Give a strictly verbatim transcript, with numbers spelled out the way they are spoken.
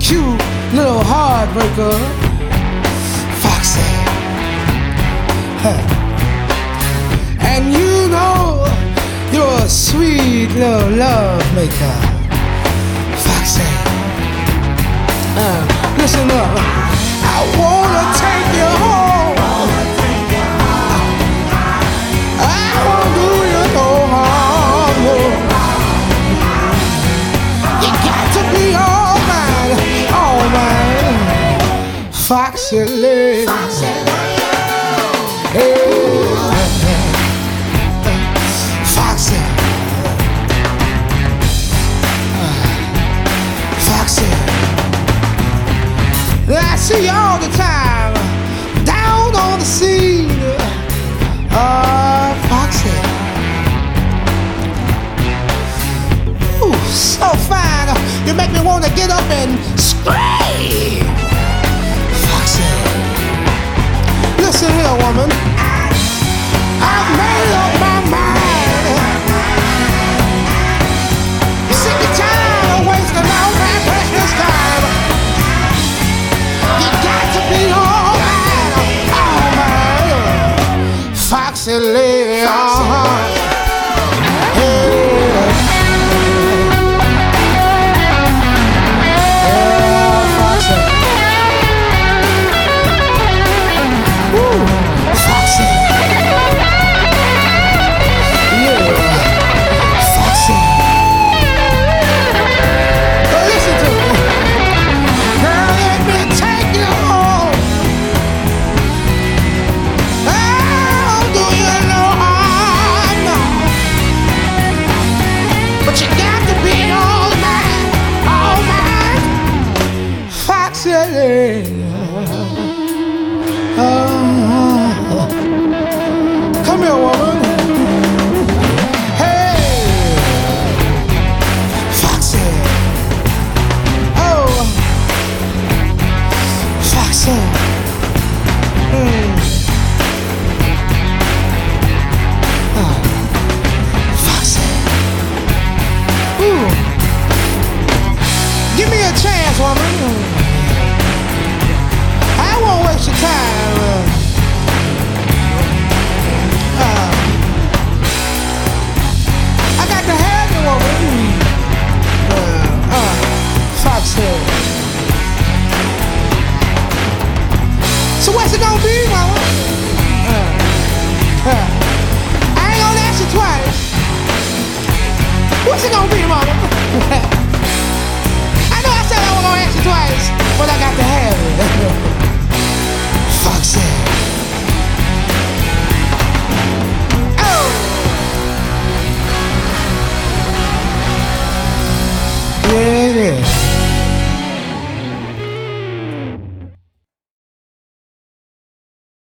cute little heartbreaker, Foxy. Huh. And you know you're a sweet little love maker, Foxy. Uh, listen up. I wanna take you home. I won't do you no harm. No. You got to be all mine, all mine, Foxy lady. Hey, Foxy, Foxy. I see you all the time down on the scene, uh, Foxy. Ooh, so fine. You make me want to get up and scream, Foxy. Listen here, woman. I've made up my mind. You sick and tired of wasting all my precious time. You got to be all mine, all mine, Foxy lady. Uh-huh. Uh, come here, woman. Hey, Foxy. Oh, Foxy. Mm. Oh, Foxy. Ooh. Give me a chance, woman. I won't waste your time. Uh, I got to have you, woman. Uh, uh, Foxy. So what's it gonna be, mama? Uh, uh, I ain't gonna ask you twice. What's it gonna be, mama? I know I said I wasn't gonna ask you twice, but I got to have it. Foxy.